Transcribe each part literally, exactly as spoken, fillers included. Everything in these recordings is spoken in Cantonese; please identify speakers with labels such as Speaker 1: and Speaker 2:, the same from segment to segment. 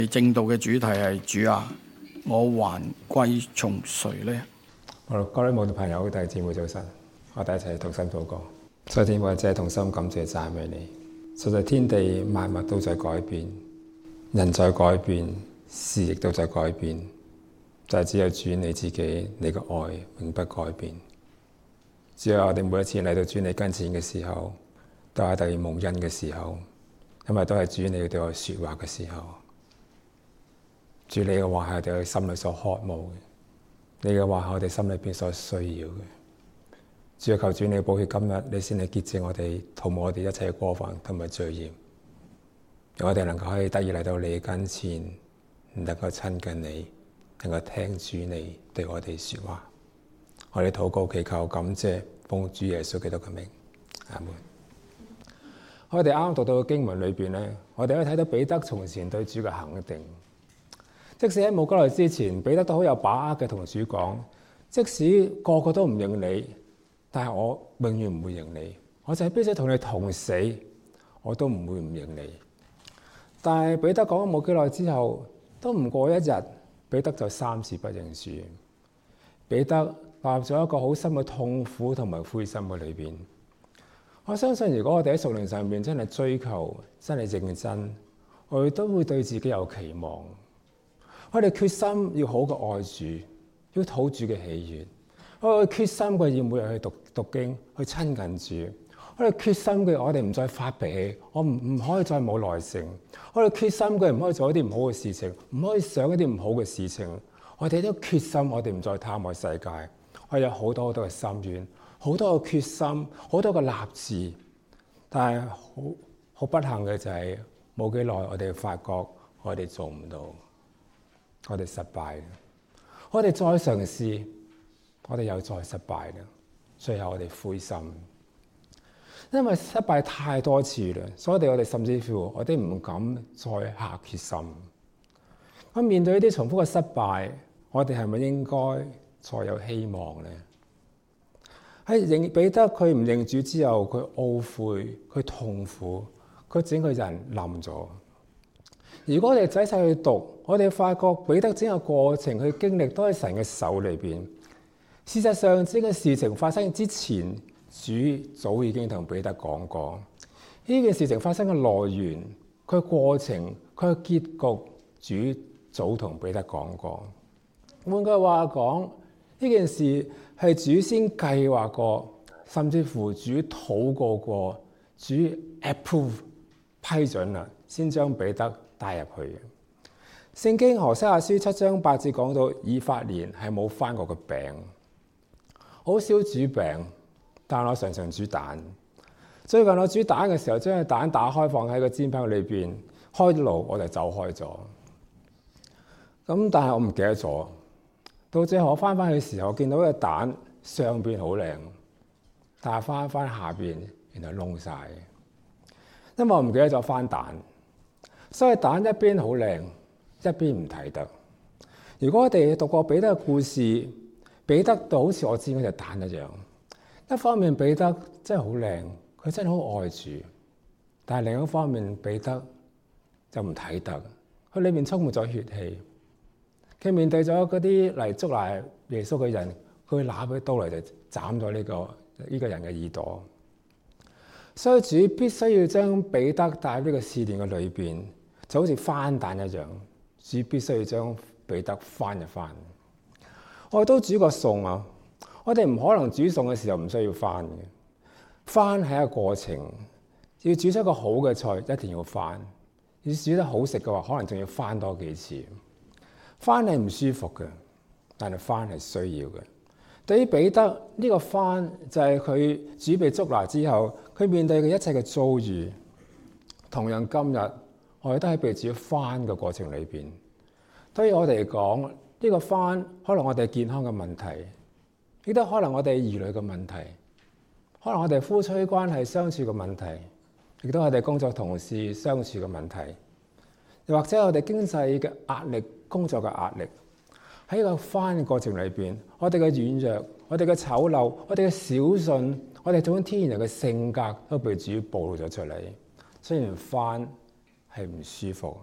Speaker 1: 正道嘅主題係主啊，我還歸從誰呢？
Speaker 2: 好，各位慕道朋友、弟兄姊妹早晨，我哋一齊同心禱告。在天父，者同心感謝讚美你。實在天地萬物都在改變，人在改變，事亦都在改變，就係只有主你自己，你嘅愛永不改變。只有我哋每一次嚟到主你跟前嘅時候，都係特蒙恩嘅時候，因為都係主你對我說話嘅時候。主你嘅話係我哋心裏所渴慕嘅，你嘅話係我哋心裏邊所需要嘅。主啊，求主你嘅寶血今日你先嚟潔淨我哋，塗抹我哋一切嘅過犯同埋罪孽，讓我哋能夠可以得以嚟到你嘅跟前，能夠親近你，能夠聽主你對我哋說話。我哋禱告祈求感謝，奉主耶穌基督嘅名，阿門。我哋啱啱讀到嘅經文裏邊咧，我哋可以睇到彼得從前對主嘅肯定。即使喺冇幾耐之前，彼得都好有把握嘅同主講，即使個個都唔認你，但係我永遠唔會認你，我就係必須同你同死，我都唔會唔認你。但係彼得講咗冇幾耐之後，都唔過一日，彼得就三次不認主。彼得踏入咗一個好深嘅痛苦同埋灰心嘅裏邊。我相信如果我哋喺屬靈上面真係追求，真係認真，我哋都會對自己有期望。我哋決心要好嘅愛主，要討主嘅喜悅。我哋決心嘅要每日去讀讀經，去親近主。我哋決心嘅，我哋唔再發脾氣，我唔唔可以再冇耐性。我哋決心嘅，唔可以做一啲唔好嘅事情，唔可以想一啲唔好嘅事情。我哋都決心，我哋唔再貪愛世界。我有好多好多嘅心願，好多嘅決心，好多嘅立志。但係好好不幸嘅就係冇幾耐，我哋發覺我哋做唔到。我哋失敗啦，我哋再嘗試，我哋又再失敗啦，最後我哋灰心，因為失敗太多次啦，所以我哋甚至乎我哋唔敢再下決心。咁面對呢啲重複嘅失敗，我哋係咪應該再有希望呢？喺認彼得佢唔認主之後，佢懊悔，佢痛苦，佢整個人冧咗。如果我哋仔細去讀，我哋發覺彼得整個過程佢經歷都喺神嘅手裏邊。事實上，整個事情發生之前，主早已經同彼得講過呢件事情發生嘅來源、佢嘅過程、佢嘅結局，主早同彼得講過。換句話講，呢件事係主先計劃過，甚至乎主禱告過，主 approve 批准啦，先將彼得帶入去嘅。聖經何西阿書七章八節講到，以法蓮係冇翻過個餅，好少煮餅，但我常常煮蛋。最近我煮蛋嘅時候，將個蛋打開放喺個煎餅裏邊，開爐我就走開咗。咁但係我唔記得咗，到最後我翻翻去嘅時候，見到個蛋上邊好靚，但係翻翻下邊原來燶晒，因為我唔記得咗翻蛋。所以蛋一邊好靚，一邊唔睇得。如果我哋讀過彼得嘅故事，彼得就好似我煎嗰隻蛋一樣。一方面彼得真係好靚，佢真係好愛主，但係另一方面彼得就唔睇得，佢裏面充滿咗血氣。佢面對咗嗰啲嚟捉拿耶穌嘅人，佢拿起刀嚟就斬咗呢個呢個人嘅耳朵。所以主必須要將彼得帶入呢個試煉嘅裏邊。就好似翻蛋一樣，主必須要將彼得翻一翻。我哋都煮過餸啊，我哋唔可能煮餸嘅時候唔需要翻嘅。翻係一個過程，要煮出一個好嘅菜，一定要翻。要煮得好食嘅話，可能仲要翻多幾次。翻係唔舒服嘅，但係翻係需要嘅。對於彼得呢個翻，就係佢主被捉拿之後，佢面對嘅一切嘅遭遇。同樣今日，我哋都喺被主翻嘅過程裏邊，對於我哋嚟講，呢個翻可能我哋健康嘅問題，亦都可能我哋兒女嘅問題，可能我哋夫妻關係相處嘅問題，亦都係我哋工作同事相處嘅問題，又或者我哋經濟嘅壓力、工作嘅壓力。喺呢個翻嘅過程裏邊，我哋嘅軟弱、我哋嘅醜陋、我哋嘅小信、我哋種天然嘅性格都被主暴露咗出嚟。雖然翻係唔舒服，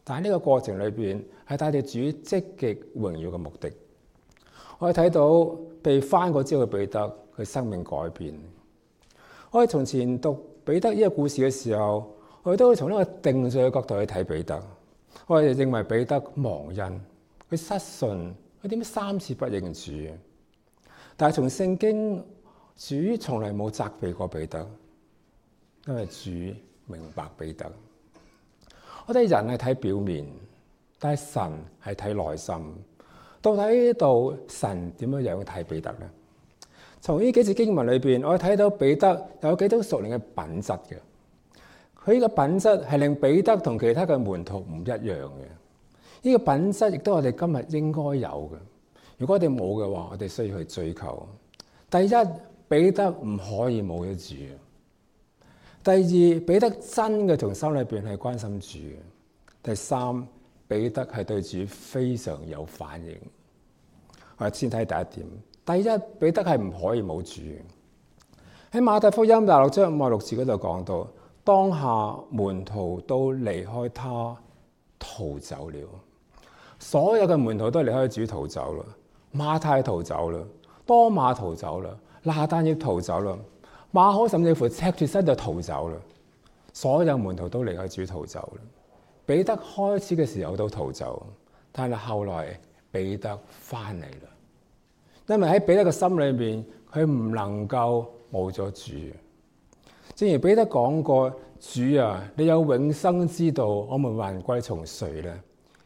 Speaker 2: 但係呢個過程裏邊係帶住主積極榮耀嘅目的。我哋睇到被翻過之後嘅彼得，佢生命改變。我哋從前讀彼得呢個故事嘅時候，我哋都會從呢個定罪嘅角度去睇彼得。我哋認為彼得忘恩，佢失信，佢點解三次不認主？但係從聖經，主從來冇責備過彼得，因為主明白彼得。我哋人係睇表面，但係神係睇內心。到底呢度神點樣樣睇彼得呢？從呢幾節經文裏邊，我哋睇到彼得有幾種屬靈嘅品質嘅。佢呢個品質係令彼得同其他嘅門徒唔一樣嘅。呢個品質亦都我哋今日應該有嘅。如果我哋冇嘅話，我哋需要去追求。第一，彼得唔可以冇咗主。第二，彼得真嘅從心裏邊係關心主。第三，彼得係對主非常有反應。我哋先睇第一點。第一，彼得係唔可以冇主。喺馬太福音第六章五十六節嗰度講到，當下門徒都離開他逃走了。所有嘅門徒都離開主逃走啦。馬太逃走啦，多馬逃走啦，拿但業逃走啦，馬可甚至乎赤住身就逃走啦。所有門徒都離開主逃走啦。彼得開始嘅時候都逃走，但係後來彼得翻嚟啦。因為喺彼得嘅心裏面，佢唔能夠冇咗主。正如彼得講過，主啊，你有永生之道，我們還歸從誰呢？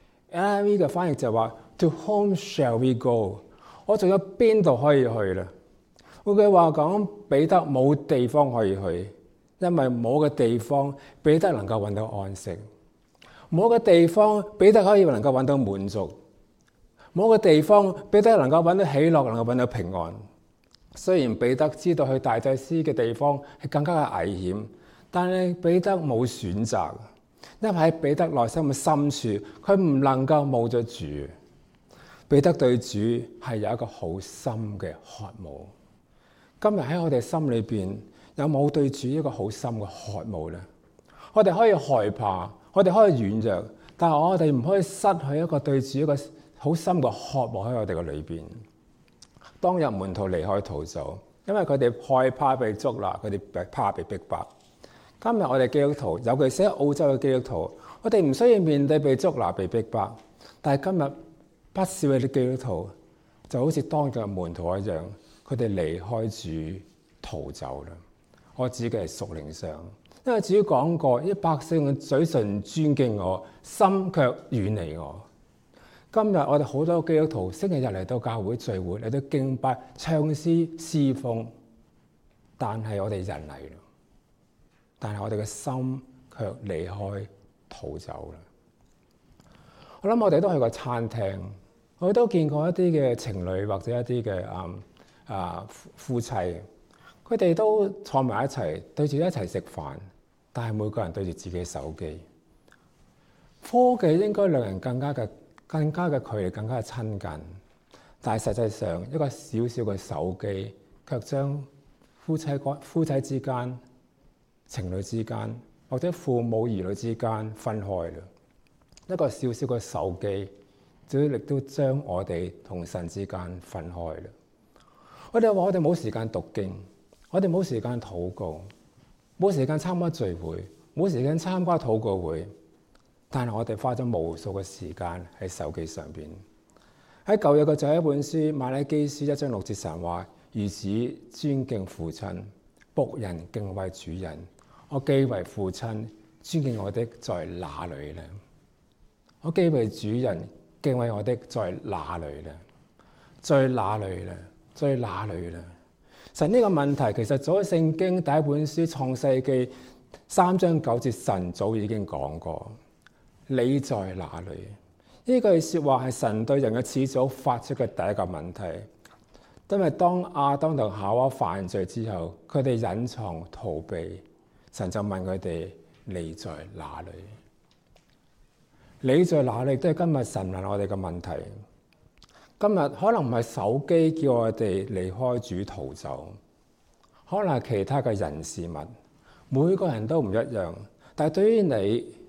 Speaker 2: N I V 嘅翻譯就話 To whom shall we go？ 我仲有邊度可以去呢？換句話講，彼得冇地方可以去，因為冇個地方彼得能夠揾到安息，冇個地方彼得可以能夠揾到滿足，冇個地方彼得能夠揾到喜樂，能夠揾到平安。雖然彼得知道去大祭司嘅地方係更加嘅危險，但係彼得冇選擇，因為喺彼得內心嘅深處，佢唔能夠冇咗主。彼得對主係有一個好深嘅渴慕。今日喺我哋心裏邊有冇對主一個好深嘅渴慕呢？我哋可以害怕，我哋可以軟弱，但係我哋唔可以失去一個對主一個好深嘅渴慕喺我哋嘅裏邊。當日門徒離開逃走，因為佢哋害怕被捉拿，佢哋怕被逼迫。今日我哋基督徒，尤其是喺澳洲嘅基督徒，我哋唔需要面對被捉拿、被逼迫。但係今日不少嘅啲基督徒就好似當日嘅門徒一樣，佢哋離開主逃走啦。我指嘅係屬靈上，因為主講過：啲百姓嘅嘴唇尊敬我，心卻遠離我。今日我哋好多基督徒星期日嚟到教會聚會，嚟到敬拜、唱詩、侍奉，但係我哋人嚟啦，但係我哋嘅心卻離開逃走啦。我諗我哋都去過餐廳，我哋都見過一啲嘅情侶或者一啲嘅啊啊夫妻，佢哋都坐埋一齊對住一齊食飯，但係每個人對住自己手機。科技應該令人更加嘅。更加嘅距離，更加嘅親近，但係實際上一個小小嘅手機，卻將夫妻關夫妻之間、情侶之間，或者父母兒女之間分開啦。一個小小嘅手機，只力都將我哋同神之間分開啦。我哋話我哋冇時間讀經，我哋冇時間禱告，冇時間參加聚會，冇時間參加禱告會。但係我哋花咗無數嘅時間喺手機上邊。喺舊約嘅就係一本書，瑪拉基書一章六節神話：兒子尊敬父親，僕人敬畏主人。我既為父親，尊敬我的在哪裏呢？我既為主人，敬畏我的在哪裏呢？在哪裏呢？在哪裏呢？神呢個問題其實早喺聖經第一本書創世記三章九節，神早已經講過。你在哪裏？呢句說話係神對人嘅始祖發出嘅第一個問題。因為當亞當同夏娃犯罪之後，佢哋隱藏逃避，神就問佢哋：你在哪裏？你在哪裏？都係今日神問我哋嘅問題。今日可能唔係手機叫我哋離開主逃走，可能係其他嘅人事物。每個人都唔一樣，但係對於你，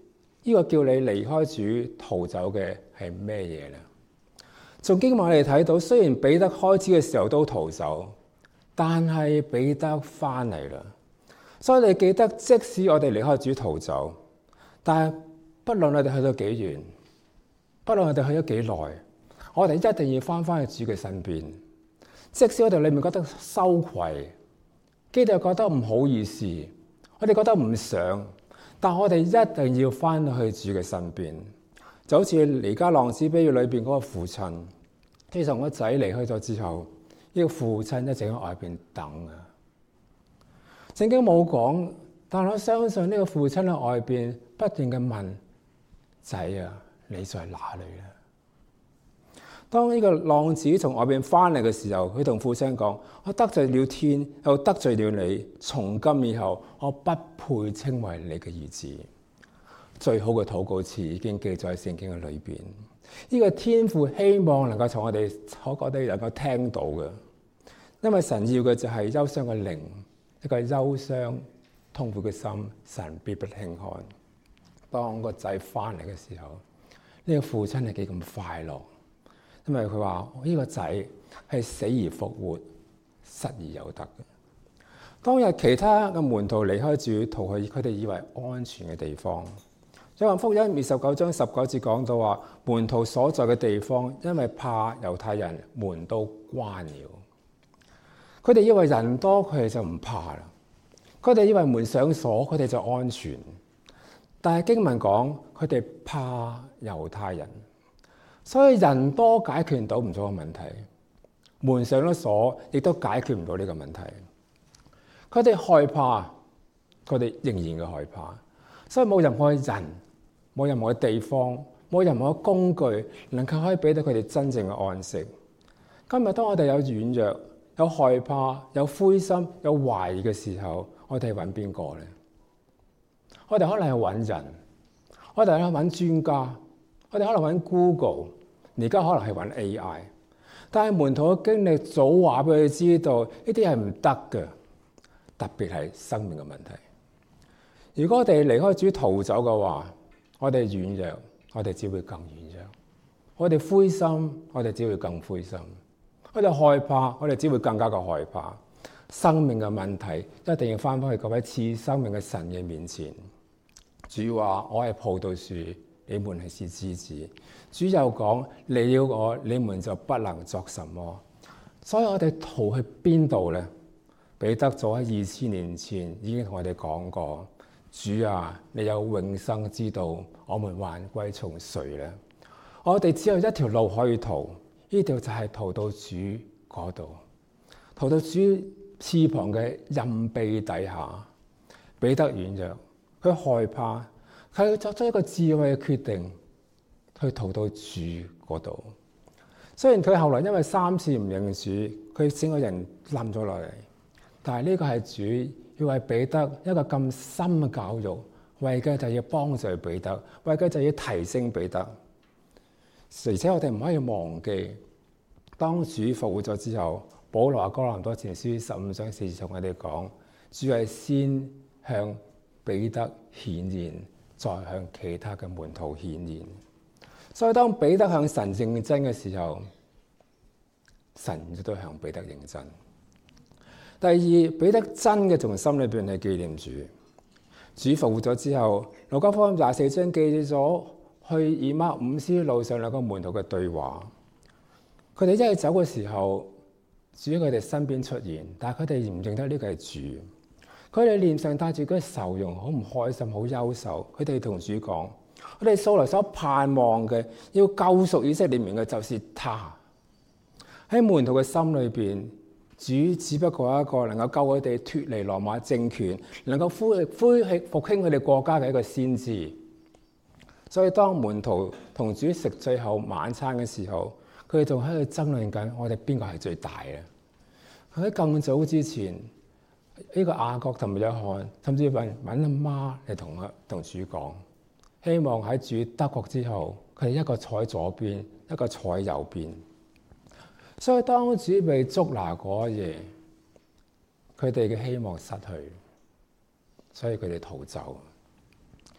Speaker 2: 呢個叫你離開主逃走嘅係咩嘢呢？從經文我哋睇到，雖然彼得開始嘅時候都逃走，但係彼得翻嚟啦。所以你記得，即使我哋離開主逃走，但係不論我哋去到幾遠，不論我哋去咗幾耐，我哋一定要翻返去主嘅身邊。即使我哋裏面覺得羞愧，基督又覺得唔好意思，我哋覺得唔想，但我哋一定要翻去主嘅身邊。就好似彌迦浪子比喻裏邊嗰個父親，自從個仔離開咗之後，呢個父親一直喺外邊等啊。聖經冇講，但我相信呢個父親喺外邊不斷嘅問仔啊，你在哪裏咧？當呢個浪子從外邊翻嚟嘅時候，佢同父親講：我得罪了天，又得罪了你，從今以後我不配稱為你嘅兒子。最好嘅禱告詞已經記載喺聖經嘅裏邊。呢個天父希望能夠從我哋我覺得能夠聽到嘅，因為神要嘅就係憂傷嘅靈，一個憂傷痛苦嘅心，神必不輕看。當個仔翻嚟嘅時候，呢個父親係幾咁快樂，因為佢話呢個仔係死而復活，失而有得嘅。當日其他嘅門徒離開主，逃去佢哋以為安全嘅地方。約翰福音二十九章十九節講到話，門徒所在嘅地方，因為怕猶太人，門都關了。佢哋以為人多，佢哋就唔怕啦。佢哋以為門上鎖，佢哋就安全。但係經文講，佢哋怕猶太人，所以人多解決唔到唔少嘅問題，門上咗鎖，亦都解決唔到呢個問題。佢哋害怕，佢哋仍然嘅害怕，所以冇任何人，冇任何地方，冇任何工具能夠可以俾到佢哋真正嘅安息。今日當我哋有軟弱、有害怕、有灰心、有懷疑嘅時候，我哋揾邊個咧？我哋可能係揾人，我哋可能揾專家，我哋可能揾 Google， 而家可能係揾 A I。但係門徒嘅經歷早話俾佢知道，呢啲係唔得嘅，特別係生命嘅問題。如果我哋離開主逃走嘅話，我哋軟弱，我哋只會更軟弱；我哋灰心，我哋只會更灰心；我哋害怕，我哋只會更加嘅害怕。生命嘅問題一定要翻返去嗰位賜生命嘅神嘅面前。主話：我係葡萄樹，你們係是枝子。主又講：離了我，你們就不能作什麼。所以我哋逃去邊度咧？彼得早喺二千年前已經同我哋講過：主啊，你有永生之道，我們還歸從誰咧？我哋只有一條路可以逃，呢條就係逃到主嗰度，逃到主翅膀嘅蔭庇底下。彼得軟弱，佢害怕，佢作出一個智慧嘅決定，去逃到主嗰度。雖然佢後來因為三次唔認主，佢整個人冧咗落嚟，但係呢個係主要為彼得一個咁深嘅教育，為嘅就要幫助彼得，為嘅就要提升彼得。而且我哋唔可以忘記，當主復活咗之後，保羅哥林多前書十五章四節同我哋講，主係先向彼得顯現，再向其他嘅門徒顯現。所以當彼得向神認真嘅時候，神亦都向彼得認真。第二，彼得真嘅從心裏邊係紀念主。主復活咗之後，路加福音廿四章記咗去以馬忤斯路上兩個門徒嘅對話。佢哋一齊走嘅時候，主喺佢哋身邊出現，但係佢哋唔認得呢個係主。佢哋臉上帶住嗰個愁容，好唔開心，好憂愁。佢哋同主講：我哋素來所盼望嘅，要救贖以色列民嘅，就是他。喺門徒嘅心裏邊，主只不過係一個能夠救佢哋脫離羅馬政權，能夠恢恢復復興佢哋國家嘅一個先知。所以當門徒同主食最後晚餐嘅時候，佢哋仲喺度爭論緊：我哋邊個係最大嘅？喺更早之前，呢個雅各同埋約翰，甚至揾揾阿媽嚟同阿同主講，希望喺主得國之後，佢哋一個坐喺左邊，一個坐喺右邊。所以當主被捉拿嗰夜，佢哋嘅希望失去，所以佢哋逃走。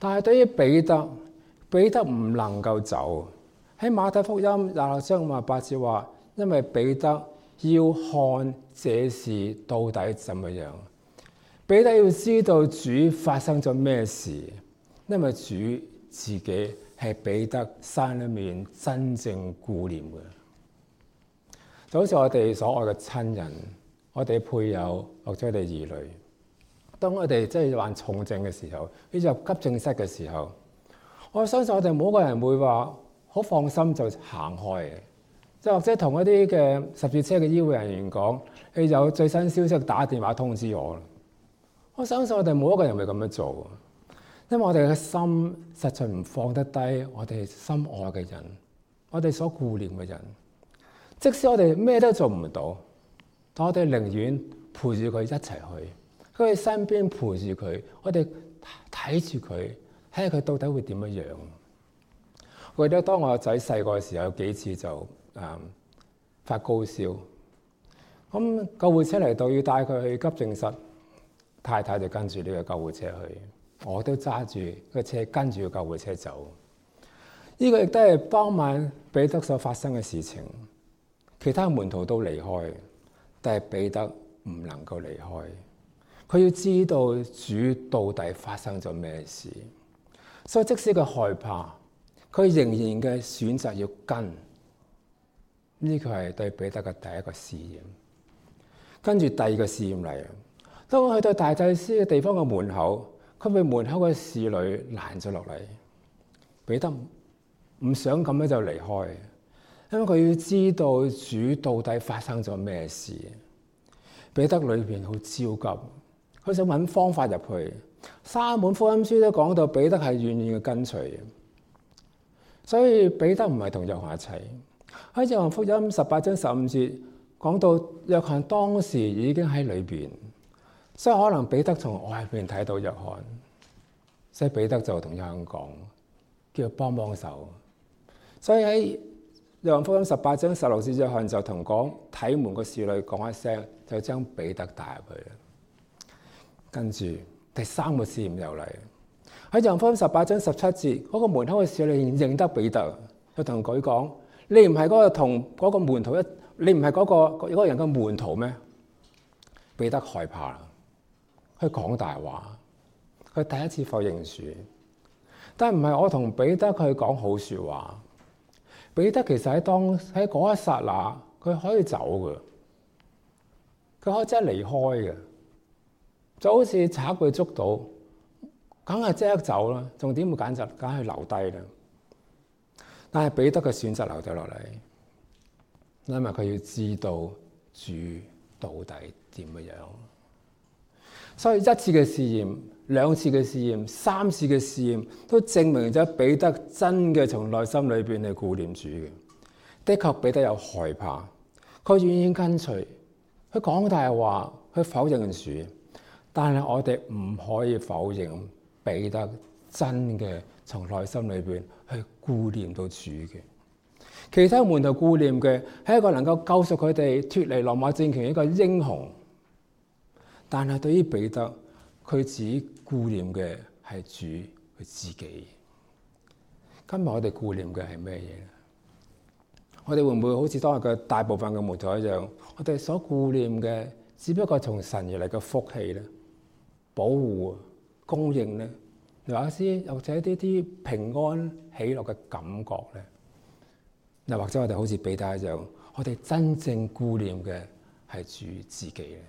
Speaker 2: 但係對於彼得，彼得唔能夠走。喺馬太福音廿六章五十八節話，因為彼得要看這事到底怎麼樣。彼得要知道主發生咗咩事，因為主自己係彼得心裏面真正顧念嘅。就好似我哋所愛嘅親人，我哋配偶或者我哋兒女，當我哋真係患重症嘅時候，要入急症室嘅時候，我相信我哋冇一個人會話好放心就行開嘅，即係或者同一啲嘅十字車嘅醫護人員講，你有最新消息打電話通知我啦。我相信我哋冇一個人會咁樣做，因為我哋嘅心實在唔放得低我哋心愛嘅人，我哋所顧念嘅人。即使我哋咩都做唔到，但我哋寧願陪住佢一齊去，佢喺身邊陪住佢，我哋睇住佢，睇下佢到底會點樣樣。我記得當我個仔細個嘅時候，有幾次就誒、嗯、發高燒，咁救護車嚟到要帶佢去急症室，太太就跟住呢個救護車去，我都揸住個車跟住個救護車走。呢、這個亦都係當晚彼得所發生嘅事情。其他門徒都離開，但係彼得唔能夠離開。佢要知道主到底發生咗咩事，所以即使佢害怕，佢仍然嘅選擇要跟。呢個係對彼得嘅第一個試驗。跟住第二個試驗嚟，當我去到大祭司嘅地方嘅門口，佢被門口嘅侍女攔咗落嚟。彼得唔想咁樣就離開。因為佢要知道主到底發生咗咩事，彼得裏邊好焦急，佢想揾方法入去。三本福音書都講到彼得係願意嘅跟隨，所以彼得唔係同約翰一齊。喺約翰福音十八章十五節講到約翰當時已經喺裏邊，所以可能彼得從外邊睇到約翰，所以彼得就同約翰講，叫佢幫幫手。所以喺約翰福音十八章十六節，約翰就同講睇門個侍女講一聲，就將彼得帶入去啦。跟住第三個試驗又嚟，喺約翰福音十八章十七節，嗰、那個門口嘅侍女認得彼得，就同佢講：你唔係嗰個同嗰個門徒一，你唔係嗰個嗰個人嘅門徒咩？彼得害怕啦，佢講大話，佢第一次否認主，但係唔係我同彼得佢講好說話。彼得其實喺當喺嗰一剎那，佢可以走嘅，佢可以即刻離開嘅，就好似賊被捉到，梗係即刻走啦，仲點會揀擇揀去留低咧？但係彼得嘅選擇留低落嚟，因為佢要知道主到底點樣。所以一次嘅試驗、兩次嘅試驗、三次嘅試驗，都證明咗彼得真嘅從內心裏邊係顧念主嘅。的確，彼得有害怕，佢願意跟隨，佢講大話，佢否認主。但係我哋唔可以否認彼得真嘅從內心裏邊去顧念到主嘅。其他門徒顧念嘅係一個能夠救贖佢哋脫離羅馬政權一個英雄。但係對於彼得，佢只顧念嘅係主佢自己。今日我哋顧念嘅係咩嘢？我哋會唔會好似當日嘅大部分嘅門徒一樣？我哋所顧念嘅只不過從神而嚟嘅福氣咧、保護、供應咧，又或者又或者啲啲平安喜樂嘅感覺咧？又或者我哋好似彼得一樣，我哋真正顧念嘅係主自己咧？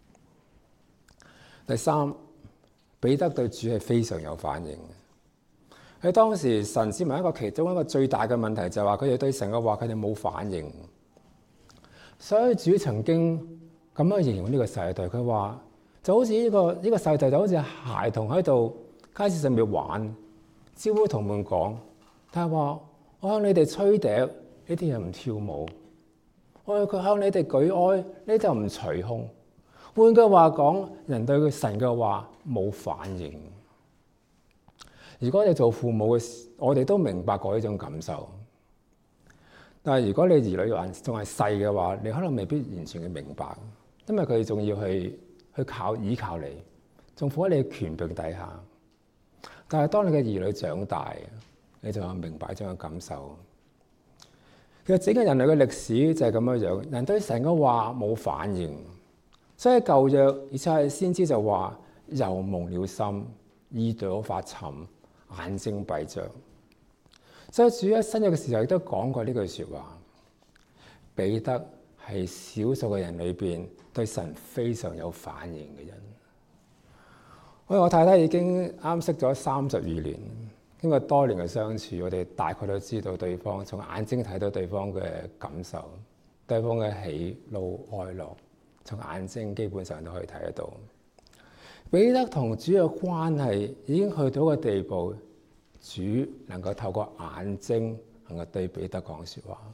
Speaker 2: 第三，彼得對主係非常有反應嘅。喺當時，神子民一個其中一個最大嘅問題就係話佢哋對神嘅話佢哋冇反應。所以主曾經咁樣形容呢個世代，佢話就好似呢、這個呢、這個世代就好似孩童喺度街市上面玩，招呼同伴講，但係話我向你哋吹笛，呢啲人唔跳舞；我佢向你哋舉哀，呢就唔捶胸。換句話講，人對佢神嘅話冇反應。如果你做父母嘅，我哋都明白過呢種感受。但係如果你兒女還仲係細嘅話，你可能未必完全嘅明白，因為佢仲要去去靠依靠你，仲伏喺你嘅權柄底下。 但係當你嘅兒女長大，你就明白呢種嘅感受。其實整個人類嘅歷史就係咁樣樣，人對神嘅話冇反應，所以舊約而且係先知就話油蒙了心，耳朵發沉，眼睛閉着。所以主喺新約嘅時候亦都講過呢句說話。彼得係少數嘅人裏邊對神非常有反應嘅人。我我太太已經啱識咗三十二年，經過多年嘅相處，我哋大概都知道對方，從眼睛睇到對方嘅感受，對方嘅喜怒哀樂，從眼睛基本上都可以睇得到。彼得同主嘅關係已經去到一個地步，主能夠透過眼睛能夠對彼得講說話。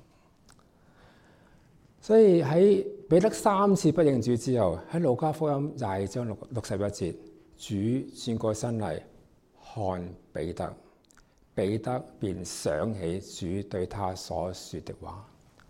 Speaker 2: 所以喺彼得三次不認主之後，喺路加福音廿二章六六十一節，主轉過身嚟看彼得，彼得便想起主對他所說的話。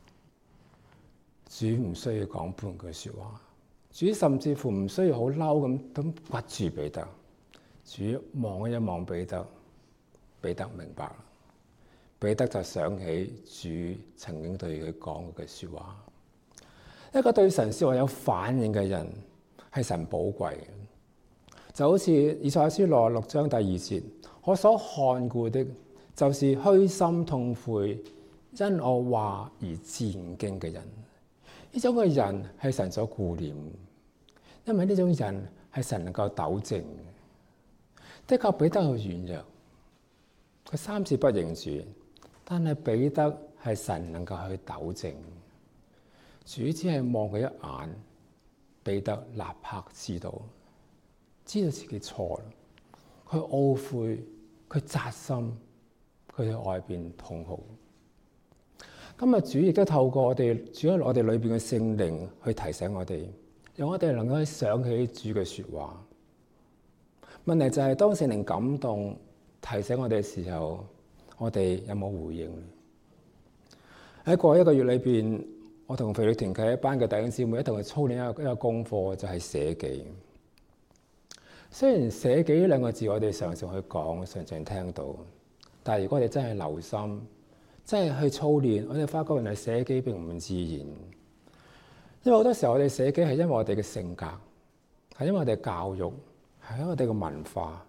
Speaker 2: 主唔需要講半句說話，主甚至乎唔需要好嬲咁咁掘住彼得。主望一望彼得，彼得明白啦，彼得就想起主曾經對佢講過嘅說話。一個對神說話有反應嘅人係神寶貴嘅，就好似以賽亞書六十六章第二節，我所看顧的，就是虛心痛悔，因我話而戰兢嘅人。呢種嘅人係神所顧念，因為呢種人係神能夠糾正。的確彼得有軟弱，佢三次不認主，但係彼得係神能夠去糾正。主只係望佢一眼，彼得立刻知道，知道自己錯啦。佢懊悔，佢扎心，佢喺外邊痛哭。今日主亦都透過我哋，主喺我哋裏邊嘅聖靈去提醒我哋，讓我哋能夠想起主嘅說話。問題就係當聖靈感動提醒我哋嘅時候，我哋有冇回應？喺過去一個月裏邊，我同腓利團契一班嘅弟兄姊妹一同去操練一個一個功課，就係捨己。雖然捨己呢兩個字我哋常常去講，常常聽到，但係如果我哋真係留心，真係去操練，我哋發覺原來捨己並唔自然。因為好多時候我哋捨己係因為我哋嘅性格，係因為我哋嘅教育，係因為我哋嘅文化。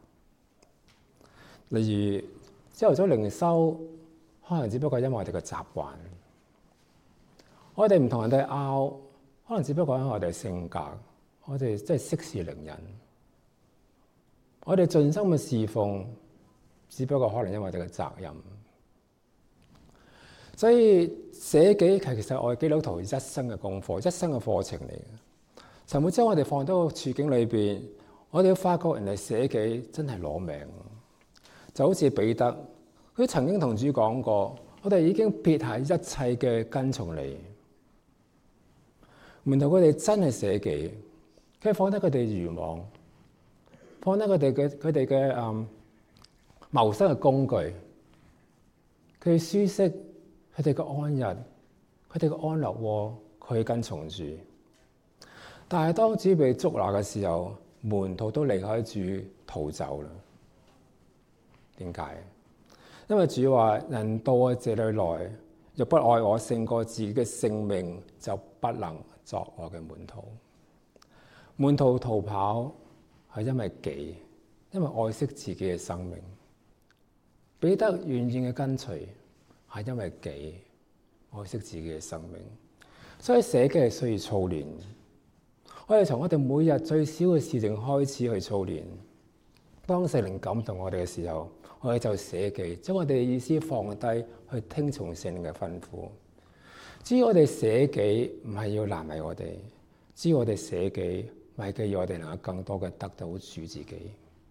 Speaker 2: 例如朝頭早靈修，可能只不過因為我哋嘅習慣。我哋唔同人哋拗，可能只不過因為我哋性格，我哋真係息事寧人。我哋盡心嘅侍奉，只不過可能因為我哋嘅責任。所以捨己其實我哋基督徒一生嘅功課，一生嘅課程嚟嘅。神會將我哋放到個處境裏邊，我哋要發覺人哋捨己真係攞命。就好似彼得，佢曾經同主講過：我哋已經撇下一切嘅跟從你。門徒佢哋真係捨己，佢放低佢哋漁網，放低佢哋嘅佢哋嘅嗯謀生嘅工具，佢舒適，佢哋嘅安逸，佢哋嘅安樂窩，佢跟從主。但係當主被捉拿嘅時候，門徒都離開主逃走啦。點解？因為主話：人到我這裏來，若不愛我勝過自己嘅性命，就不能作我嘅門徒。門徒逃跑係因為己，因為愛惜自己嘅生命。彼得願意嘅跟隨係因為己，愛惜自己嘅生命。所以捨己係需要操練。我哋從我哋每日最少嘅事情開始去操練。當聖靈感動我哋嘅時候，我哋就捨己，將我哋嘅意思放低，去聽從聖靈嘅吩咐。至於我哋捨己，唔係要難為我哋；至於我哋捨己，係嘅要我哋能夠更多嘅得到主自己。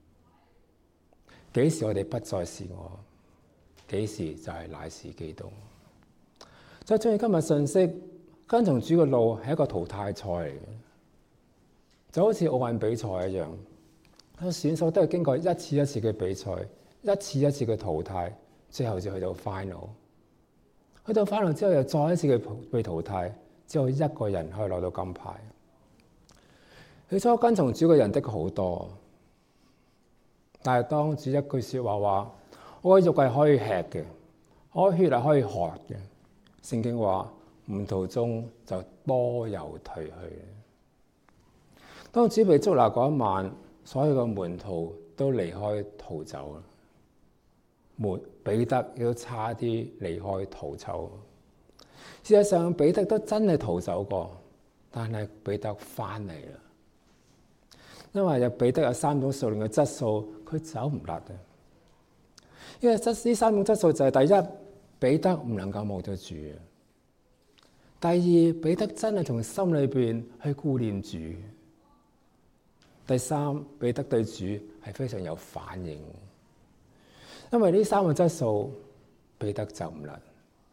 Speaker 2: 幾時我哋不再是我？幾時就係乃是基督？就正如今日信息，跟從主嘅路係一個淘汰賽嚟嘅，就好似奧運比賽一樣。選手都係經過一次一次嘅比賽，一次一次嘅淘汰，最後就去到 final。去到 final 之後，又再一次嘅被淘汰，只有一個人可以攞到金牌。起初跟從主嘅人的確好多， 但係當主一句説話話：我嘅肉係可以吃嘅，我嘅血係可以喝嘅。聖經話門徒中就多有退去。當主被捉拿嗰一晚，所有嘅門徒都離開逃走啦。門彼得亦都差啲離開逃走。事實上，彼得都真係逃走過，但係彼得翻嚟啦。因為有彼得有三種屬靈嘅質素，佢走唔甩嘅。因為質呢三種質素就係：第一，彼得唔能夠冇咗主；第二，彼得真係從心裏邊去顧念主；第三，彼得對主係非常有反應。因為呢三個質素，彼得走唔甩。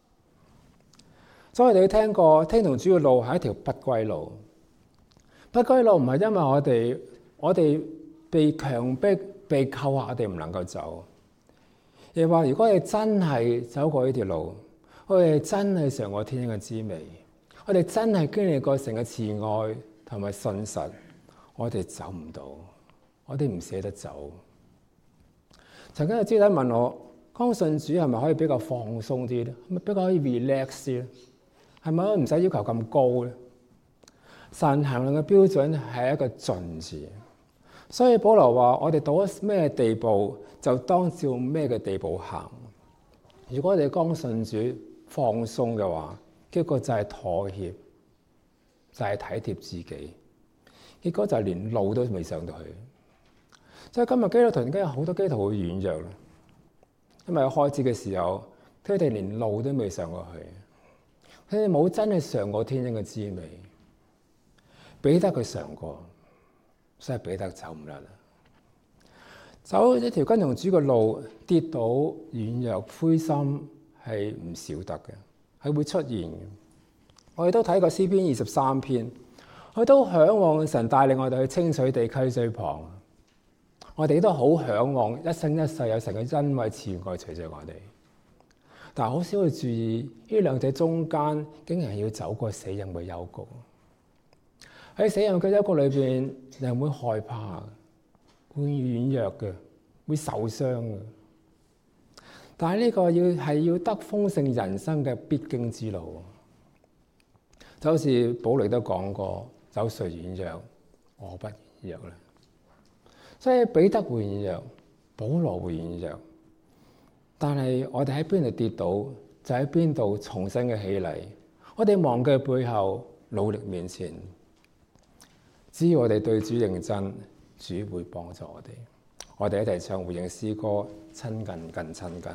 Speaker 2: 所以我哋聽過，聽從主嘅路係一條不歸路。不歸路唔係因為我哋我哋被強迫、被扣下，我哋唔能夠走。亦話如果我哋真係走過呢條路，我哋真係嘗過天恩嘅滋味，我哋真係經歷過神嘅慈愛同埋信實，我哋走唔到，我哋唔捨得走。曾經有肢體問我：剛信主係咪可以比較放鬆啲咧？係咪比較可以 relax 啲咧？係咪唔使要求咁高咧？神衡量嘅標準係一個盡字，所以保羅話：我哋到咗咩地步，就當照咩嘅地步行。如果我哋剛信主放鬆嘅話，結果就係妥協，就係體貼自己，結果就係連路都未上到去。所以今日基督徒而家有好多基督徒會軟弱啦，因為開始嘅時候，佢哋連路都未上過去，佢哋冇真係嘗過天恩嘅滋味。彼得佢嘗過，所以彼得走唔甩啦。走一條跟從主嘅路，跌倒、軟弱、灰心係唔少得嘅，係會出現嘅。我哋都睇過詩篇二十三篇，我哋都向往神帶領我哋去青水地溪水旁。我哋都好向往一生一世有神嘅恩惠慈愛隨着我哋，但係好少去注意呢兩者中間竟然要走過死蔭嘅幽谷。喺死蔭嘅幽谷裏邊，人會害怕，會軟弱嘅，會受傷嘅。但係呢個要係要得豐盛人生嘅必經之路，就好似保羅都講過：有誰軟弱，我不軟弱咧。所以彼得會軟弱，保羅會軟弱，但係我哋喺邊度跌倒，就喺邊度重新嘅起嚟。我哋忘記背後，努力面前。只要我哋對主認真，主會幫助我哋。我哋一齊唱回應詩歌，親近更親近。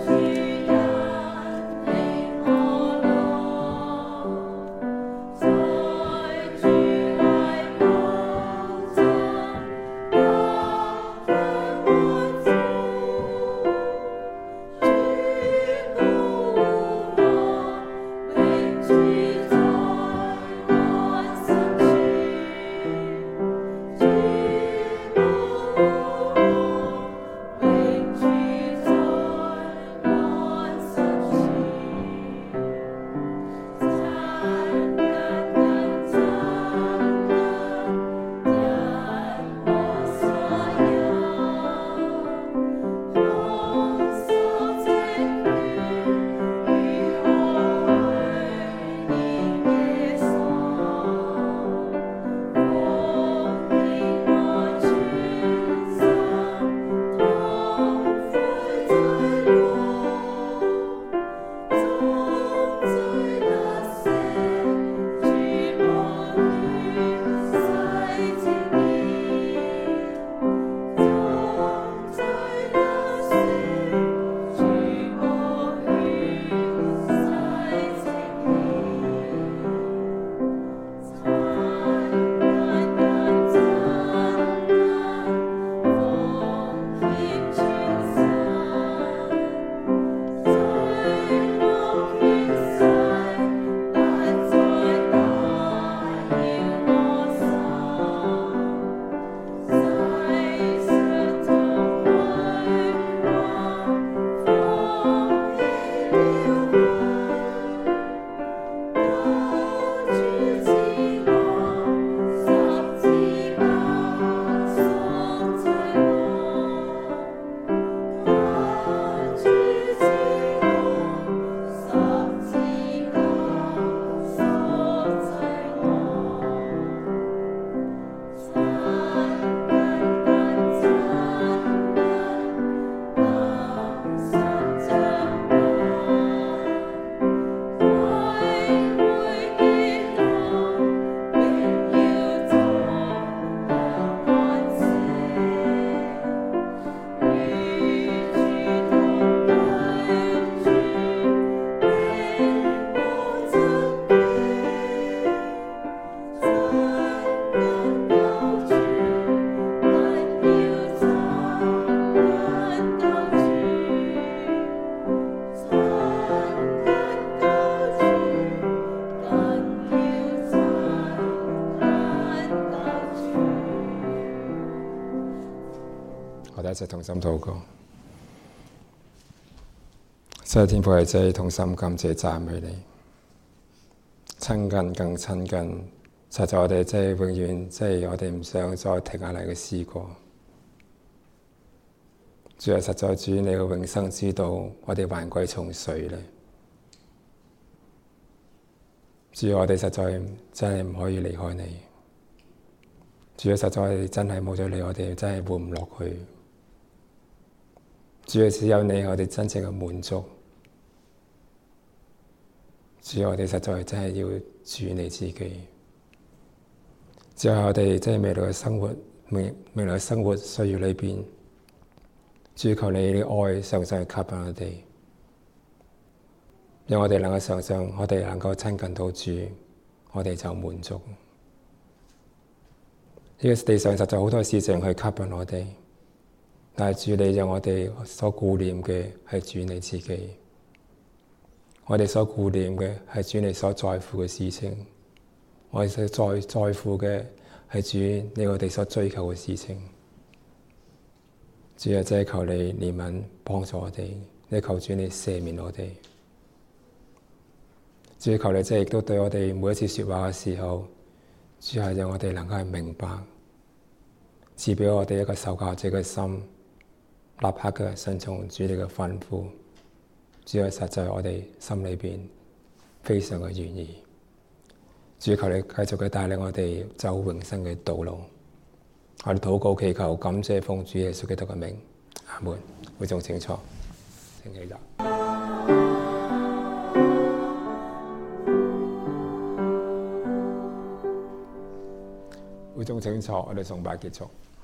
Speaker 3: So
Speaker 2: 哋一齊同心禱告。真係天父，係真係同心感謝讚美你，親近更親近。實在我哋真係永遠，真係我哋唔想再停下嚟嘅詩歌。主啊，實在主你嘅永生之道，我哋還歸從誰呢？主啊，我哋實在真係唔可以離開你。主啊，實在我哋真係冇咗你，我哋真係活唔落去。主啊，只有你係我哋真正嘅滿足。主啊，我哋實在真係要主你自己。主啊，我哋真係未來嘅生活，未未來嘅生活需要裏邊，主求你嘅愛常常吸引我哋，讓我哋能夠常常，我哋能夠親近到主，我哋就滿足。呢個地上實在好多事情去吸引我哋，但係主你讓我哋所顧念嘅係主你自己，我哋所顧念嘅係主你所在乎嘅事情。我哋所在在乎嘅係主你我哋所追求嘅事情。主啊，真係求你憐憫幫助我哋，你求主你赦免我哋。主啊，求你真係亦都對我哋每一次說話嘅時候，主啊，讓我哋能夠係明白，賜俾我哋一個受教者嘅心，立刻嘅順從主你嘅吩咐。主啊，實在我哋心裏邊非常嘅願意。主，求你繼續嘅帶領我哋走永生嘅道路。我哋禱告祈求，感謝奉主耶穌基督嘅名，阿門。會眾請坐，請起立。會眾請坐，我哋崇拜結束。